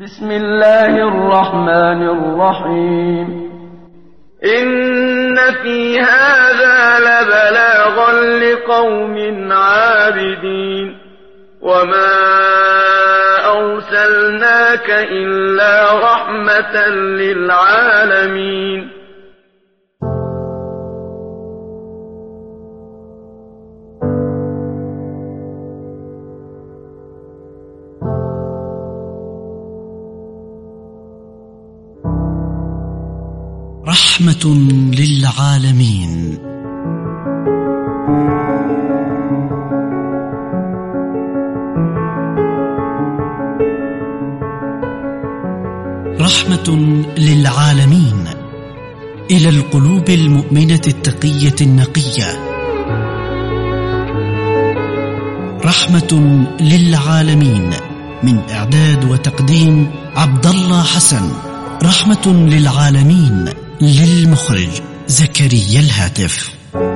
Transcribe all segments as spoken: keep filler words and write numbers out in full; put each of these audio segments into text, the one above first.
بسم الله الرحمن الرحيم. إن في هذا لبلاغا لقوم عابدين وما أرسلناك إلا رحمة للعالمين. رحمة للعالمين. رحمة للعالمين إلى القلوب المؤمنة التقية النقية. رحمة للعالمين من إعداد وتقديم عبد الله حسن. رحمة للعالمين للمخرج زكريا الهاتف.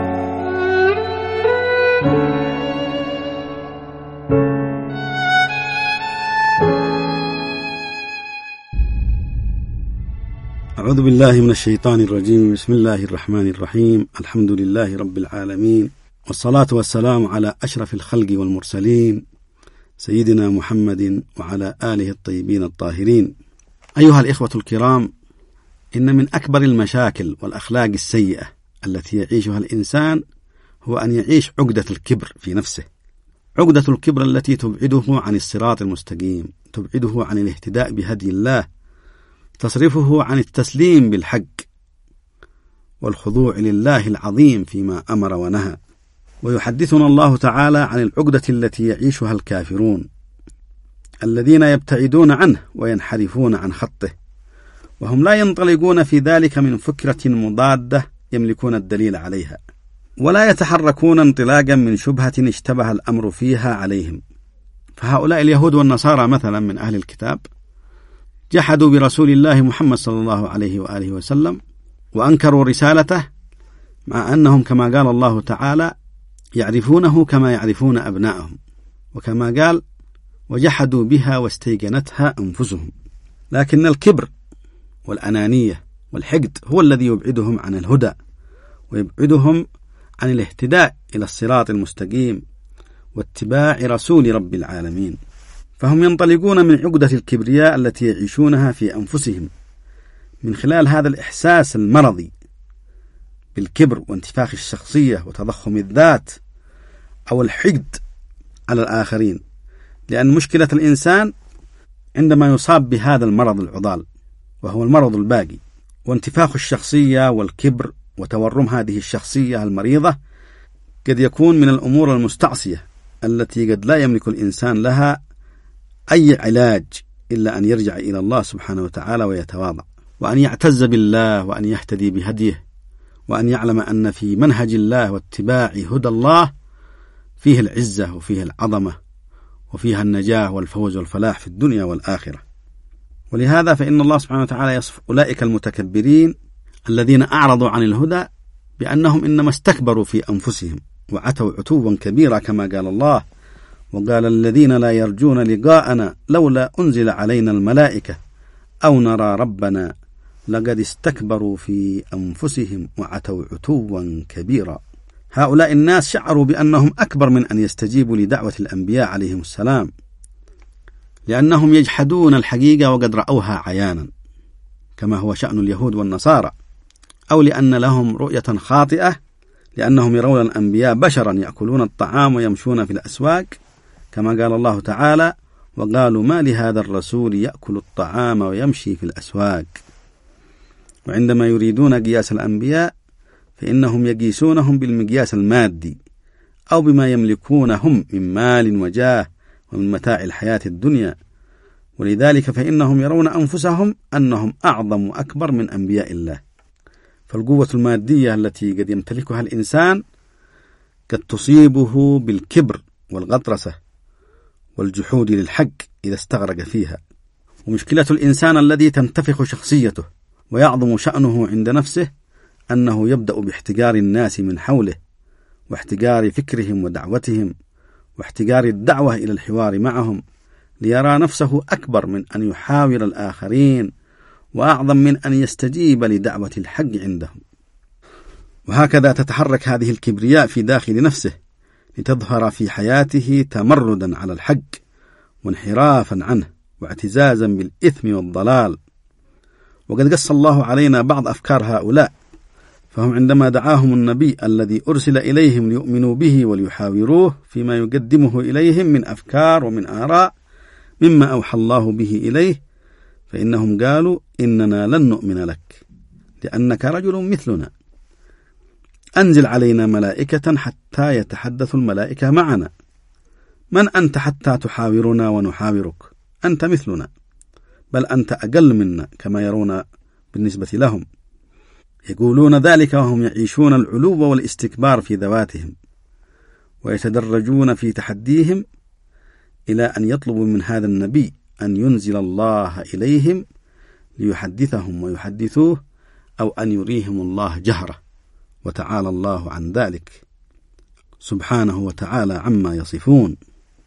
أعوذ بالله من الشيطان الرجيم. بسم الله الرحمن الرحيم. الحمد لله رب العالمين، والصلاة والسلام على أشرف الخلق والمرسلين سيدنا محمد وعلى آله الطيبين الطاهرين. أيها الإخوة الكرام، إن من أكبر المشاكل والأخلاق السيئة التي يعيشها الإنسان هو أن يعيش عقدة الكبر في نفسه. عقدة الكبر التي تبعده عن الصراط المستقيم، تبعده عن الاهتداء بهدي الله، تصرفه عن التسليم بالحق والخضوع لله العظيم فيما أمر ونهى. ويحدثنا الله تعالى عن العقدة التي يعيشها الكافرون الذين يبتعدون عنه وينحرفون عن خطه، وهم لا ينطلقون في ذلك من فكرة مضادة يملكون الدليل عليها، ولا يتحركون انطلاقا من شبهة اشتبه الأمر فيها عليهم. فهؤلاء اليهود والنصارى مثلا من أهل الكتاب جحدوا برسول الله محمد صلى الله عليه وآله وسلم وأنكروا رسالته، مع أنهم كما قال الله تعالى يعرفونه كما يعرفون أبناءهم، وكما قال وجحدوا بها واستيقنتها أنفسهم. لكن الكبر والأنانية والحقد هو الذي يبعدهم عن الهدى ويبعدهم عن الاهتداء إلى الصراط المستقيم واتباع رسول رب العالمين. فهم ينطلقون من عقدة الكبرياء التي يعيشونها في أنفسهم من خلال هذا الإحساس المرضي بالكبر وانتفاخ الشخصية وتضخم الذات أو الحقد على الآخرين. لأن مشكلة الإنسان عندما يصاب بهذا المرض العضال، وهو المرض الباقي، وانتفاخ الشخصية والكبر وتورم هذه الشخصية المريضة، قد يكون من الأمور المستعصية التي قد لا يملك الإنسان لها أي علاج إلا أن يرجع إلى الله سبحانه وتعالى ويتواضع، وأن يعتز بالله، وأن يهتدي بهديه، وأن يعلم أن في منهج الله واتباع هدى الله فيه العزة وفيه العظمة وفيها النجاة والفوز والفلاح في الدنيا والآخرة. ولهذا فإن الله سبحانه وتعالى يصف أولئك المتكبرين الذين أعرضوا عن الهدى بأنهم إنما استكبروا في أنفسهم وعتوا عتوا كبيرا، كما قال الله وقال الذين لا يرجون لقاءنا لولا أنزل علينا الملائكة أو نرى ربنا لقد استكبروا في أنفسهم وعتوا عتوا كبيرا. هؤلاء الناس شعروا بأنهم أكبر من أن يستجيبوا لدعوة الأنبياء عليهم السلام، لأنهم يجحدون الحقيقة وقد رأوها عيانا كما هو شأن اليهود والنصارى، أو لأن لهم رؤية خاطئة لأنهم يرون الأنبياء بشرا يأكلون الطعام ويمشون في الأسواق، كما قال الله تعالى وقالوا ما لهذا الرسول يأكل الطعام ويمشي في الأسواق. وعندما يريدون قياس الأنبياء فإنهم يقيسونهم بالمقياس المادي أو بما يملكونهم من مال وجاه ومن متاع الحياة الدنيا، ولذلك فإنهم يرون أنفسهم أنهم أعظم وأكبر من أنبياء الله. فالقوة المادية التي قد يمتلكها الإنسان قد تصيبه بالكبر والغطرسة والجحود للحق إذا استغرق فيها. ومشكلة الإنسان الذي تنتفخ شخصيته ويعظم شأنه عند نفسه أنه يبدأ باحتقار الناس من حوله واحتقار فكرهم ودعوتهم واحتقار الدعوة إلى الحوار معهم، ليرى نفسه أكبر من أن يحاور الآخرين وأعظم من أن يستجيب لدعوة الحق عندهم. وهكذا تتحرك هذه الكبرياء في داخل نفسه لتظهر في حياته تمردا على الحق وانحرافا عنه واعتزازا بالإثم والضلال. وقد قص الله علينا بعض أفكار هؤلاء، فهم عندما دعاهم النبي الذي أرسل إليهم ليؤمنوا به وليحاوروه فيما يقدمه إليهم من أفكار ومن آراء مما أوحى الله به إليه، فإنهم قالوا إننا لن نؤمن لك لأنك رجل مثلنا، أنزل علينا ملائكة حتى يتحدث الملائكة معنا. من أنت حتى تحاورنا ونحاورك؟ أنت مثلنا، بل أنت أقل منا كما يرون بالنسبة لهم. يقولون ذلك وهم يعيشون العلو والاستكبار في ذواتهم، ويتدرجون في تحديهم إلى أن يطلبوا من هذا النبي أن ينزل الله إليهم ليحدثهم ويحدثوه، أو أن يريهم الله جهرة، وتعالى الله عن ذلك سبحانه وتعالى عما يصفون.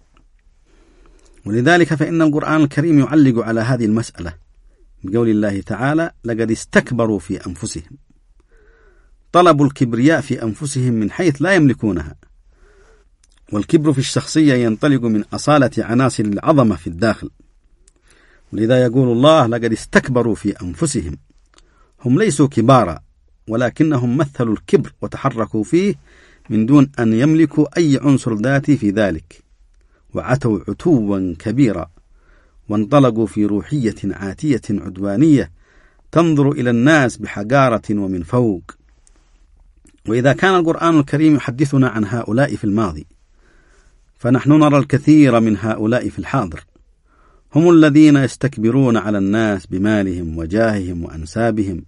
ولذلك فإن القرآن الكريم يعلق على هذه المسألة بقول الله تعالى: لقد استكبروا في أنفسهم. طلبوا الكبرياء في أنفسهم من حيث لا يملكونها. والكبر في الشخصية ينطلق من أصالة عناصر العظمة في الداخل، ولذا يقول الله: لقد استكبروا في أنفسهم. هم ليسوا كبارا، ولكنهم مثلوا الكبر وتحركوا فيه من دون أن يملكوا أي عنصر ذاتي في ذلك، وعتوا عتوا كبيرا، وانطلقوا في روحية عاتية عدوانية تنظر إلى الناس بحقارة ومن فوق. وإذا كان القرآن الكريم يحدثنا عن هؤلاء في الماضي، فنحن نرى الكثير من هؤلاء في الحاضر. هم الذين يستكبرون على الناس بمالهم وجاههم وأنسابهم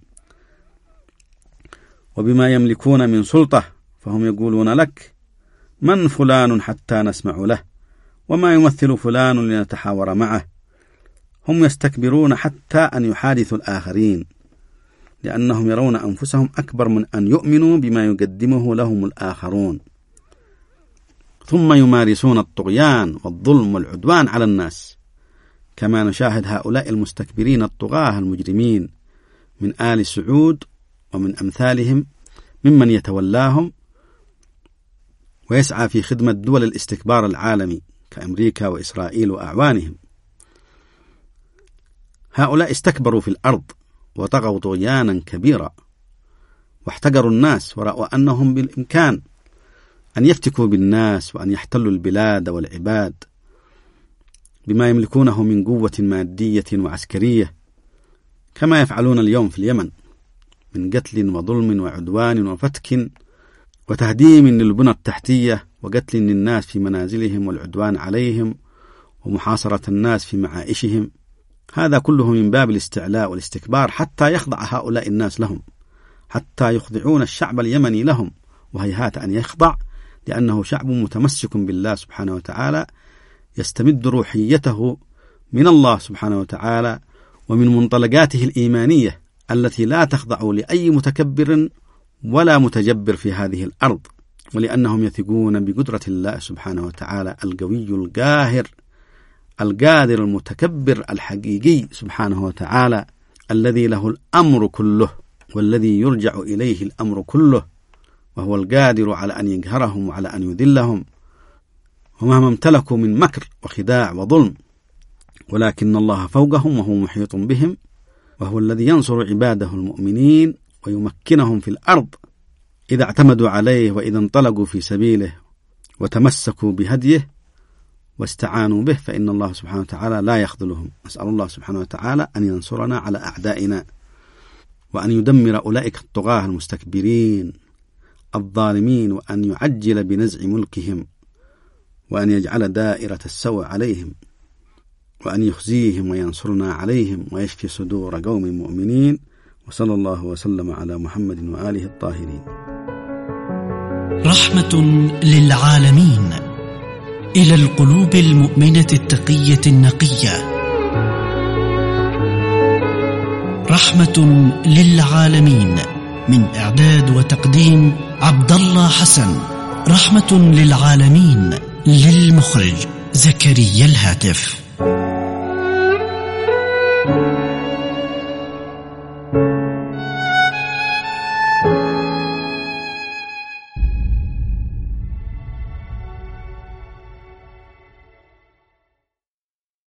وبما يملكون من سلطة، فهم يقولون لك: من فلان حتى نسمع له، وما يمثل فلان لنتحاور معه. هم يستكبرون حتى أن يحادثوا الآخرين، لأنهم يرون أنفسهم أكبر من أن يؤمنوا بما يقدمه لهم الآخرون. ثم يمارسون الطغيان والظلم والعدوان على الناس، كما نشاهد هؤلاء المستكبرين الطغاة المجرمين من آل سعود ومن أمثالهم ممن يتولاهم ويسعى في خدمة دول الاستكبار العالمي كأمريكا وإسرائيل وأعوانهم. هؤلاء استكبروا في الأرض وطغوا طغيانا كبيرا، واحتقروا الناس، ورأوا أنهم بالإمكان أن يفتكوا بالناس وأن يحتلوا البلاد والعباد بما يملكونه من قوة مادية وعسكرية، كما يفعلون اليوم في اليمن من قتل وظلم وعدوان وفتك وتهديم للبنى التحتية وقتل للناس في منازلهم والعدوان عليهم ومحاصرة الناس في معائشهم. هذا كله من باب الاستعلاء والاستكبار حتى يخضع هؤلاء الناس لهم، حتى يخضعون الشعب اليمني لهم، وهيهات أن يخضع، لأنه شعب متمسك بالله سبحانه وتعالى يستمد روحيته من الله سبحانه وتعالى ومن منطلقاته الإيمانية التي لا تخضع لأي متكبر ولا متجبر في هذه الأرض، ولأنهم يثقون بقدرة الله سبحانه وتعالى القوي القاهر القادر المتكبر الحقيقي سبحانه وتعالى، الذي له الأمر كله والذي يرجع إليه الأمر كله، وهو القادر على أن يقهرهم وعلى أن يذلهم ومهما امتلكوا من مكر وخداع وظلم، ولكن الله فوقهم وهو محيط بهم، وهو الذي ينصر عباده المؤمنين ويمكنهم في الأرض إذا اعتمدوا عليه وإذا انطلقوا في سبيله وتمسكوا بهديه واستعانوا به، فإن الله سبحانه وتعالى لا يخذلهم. نسأل الله سبحانه وتعالى أن ينصرنا على أعدائنا، وأن يدمر أولئك الطغاة المستكبرين الظالمين، وأن يعجل بنزع ملكهم، وأن يجعل دائرة السوء عليهم، وأن يخزيهم وينصرنا عليهم ويشفي صدور قوم مؤمنين. وصلى الله وسلم على محمد وآله الطاهرين. رحمة للعالمين إلى القلوب المؤمنة التقية النقية. رحمة للعالمين من إعداد وتقديم عبد الله حسن. رحمة للعالمين للمخرج زكريا الهاتف.